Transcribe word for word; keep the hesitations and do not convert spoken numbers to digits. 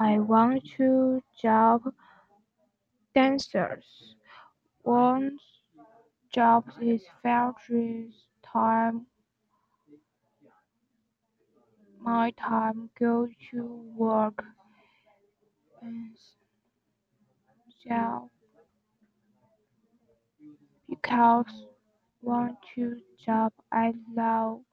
I want to job dancers. One job is very time my time go to work and job because one to job I love